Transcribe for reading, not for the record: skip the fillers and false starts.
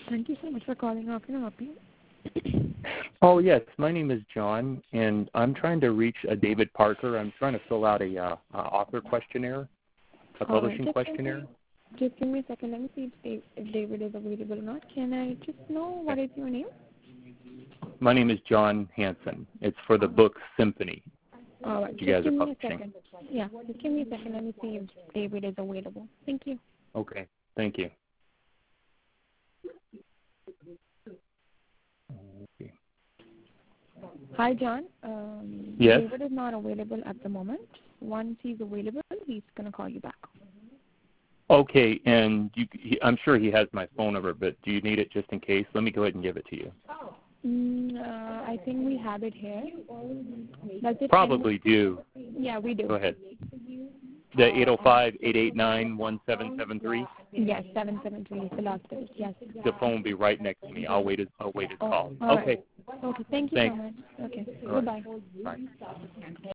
Thank you so much for calling. How can I help you? Oh, yes. My name is John, and I'm trying to reach David Parker. I'm trying to fill out a author questionnaire, a publishing questionnaire. Just give me a second. Let me see if David is available or not. Can I just know what is your name? My name is John Hansen. It's for the book Symphony. All right. You guys are publishing. Second. Yeah, just give me a second. Let me see if David is available. Thank you. Okay. Thank you. Hi, John. Yes? David is not available at the moment. Once he's available, he's going to call you back. Okay, and I'm sure he has my phone number, but do you need it just in case? Let me go ahead and give it to you. I think we have it here. Does it Probably do. Yeah, we do. Go ahead. The 805-889-1773? Yes, 773 is the last digit. Yes. The phone will be right next to me. I'll wait his call. All okay. Right. Okay, thank you so much. Okay, goodbye. Bye.